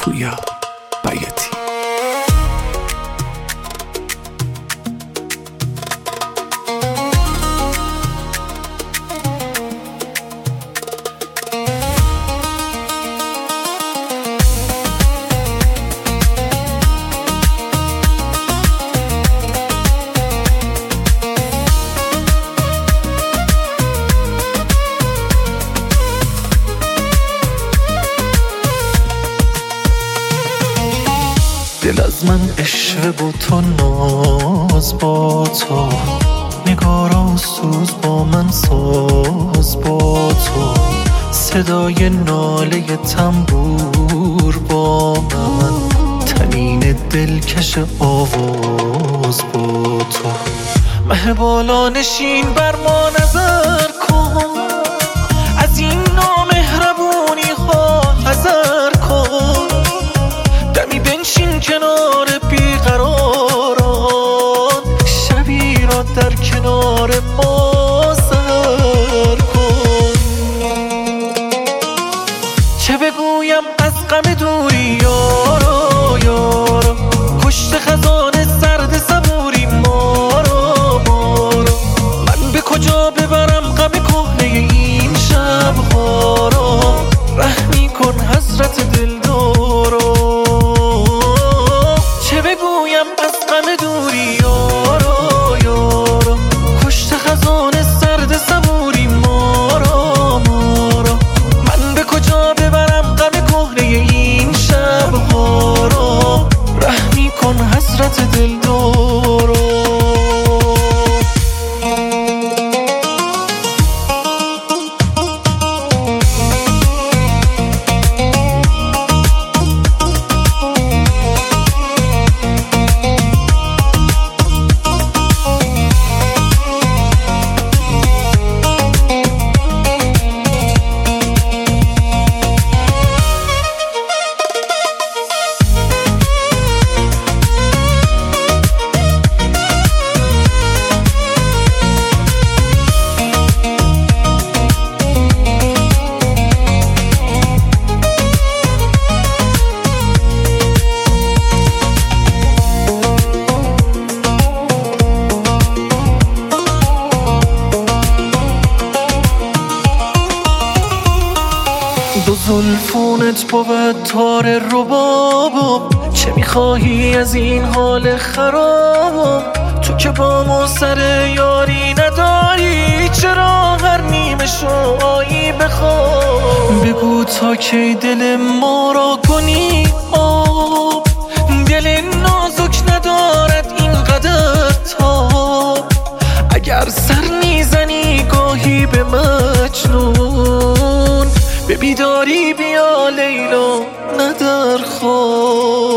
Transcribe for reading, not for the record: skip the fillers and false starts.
پویا بیاتی. دل از من عشق با تو، ناز با تو، نگارا سوز با من، ساز با تو، صدای ناله تنبور با من، تنین دلکش آواز با تو. مه بالا نشین بر ما نظر کن، از این نامهربونی ها حذر کن، دمی بنشین کنار بیقراران، شبی را در کنار ما سر کن. چه بگویم از غم دوری یارا یارا، کشت خزان سرد صبوری مارا مارا، من به کجا ببرم غم کهنه این شبها را، رحمی کن حضرت دلدارا. چه بگویم از غم دوری یارا یارا، کشت خزان سرد صبوری مارا مارا، من به کجا ببرم غم کهنه این شبها را، رحمی کن حضرت دلدارا. دو زلفونت بود تار ربابم، چه میخواهی از این حال خرابم؟ تو که با ما سر یاری نداری، چرا هر نیمه شوایی بخواب؟ بگو تا کی دل ما را کنی آب، دل نازک ندارد اینقدر تاب، اگر سر میزنی گاهی به مجنون، به بیداری بیا لیلا نه در خواب.